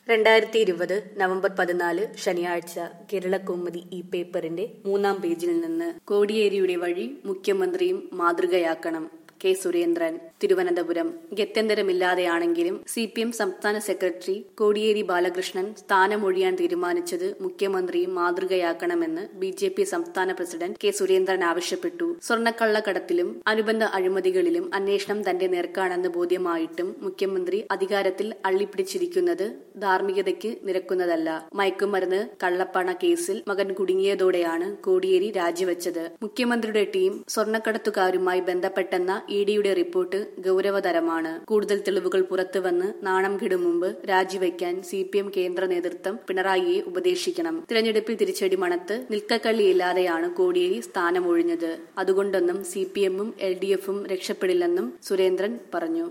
2020 November 14 ശനിയാഴ്ച കേരളകൗമുദി ഈ പേപ്പറിന്റെ 3-ാം പേജിൽ നിന്ന് കോടിയേരിയുടെ വഴി മുഖ്യമന്ത്രിയും മാതൃകയാക്കണം. കെ സുരേന്ദ്രൻ, തിരുവനന്തപുരം. ഗത്യന്തരമില്ലാതെയാണെങ്കിലും CPM സംസ്ഥാന സെക്രട്ടറി കോടിയേരി ബാലകൃഷ്ണൻ സ്ഥാനമൊഴിയാൻ തീരുമാനിച്ചത് മുഖ്യമന്ത്രിയും മാതൃകയാക്കണമെന്ന് BJP സംസ്ഥാന പ്രസിഡന്റ് കെ സുരേന്ദ്രൻ ആവശ്യപ്പെട്ടു. സ്വർണ്ണക്കള്ളക്കടത്തിലും അനുബന്ധ അഴിമതികളിലും അന്വേഷണം തന്റെ നേർക്കാണെന്ന് ബോധ്യമായിട്ടും മുഖ്യമന്ത്രി അധികാരത്തിൽ അള്ളിപ്പിടിച്ചിരിക്കുന്നത് ധാർമ്മികതയ്ക്ക് നിരക്കുന്നതല്ല. മയക്കുമരുന്ന് കള്ളപ്പണ കേസിൽ മകൻ കുടുങ്ങിയതോടെയാണ് കോടിയേരി രാജിവെച്ചത്. മുഖ്യമന്ത്രിയുടെ ടീം സ്വർണ്ണക്കടത്തുകാരുമായി ബന്ധപ്പെട്ടെന്ന EDയുടെ റിപ്പോർട്ട് ഗൌരവതരമാണ്. കൂടുതൽ തെളിവുകൾ പുറത്തുവന്ന് നാണം കെടും മുമ്പ് രാജിവെക്കാൻ CPM കേന്ദ്ര നേതൃത്വം പിണറായിയെ ഉപദേശിക്കണം. തിരഞ്ഞെടുപ്പിൽ തിരിച്ചടി മണത്ത് നിൽക്കക്കള്ളിയില്ലാതെയാണ് കോടിയേരി സ്ഥാനമൊഴിഞ്ഞത്. അതുകൊണ്ടൊന്നും CPMഉം LDFും രക്ഷപ്പെടില്ലെന്നും സുരേന്ദ്രൻ പറഞ്ഞു.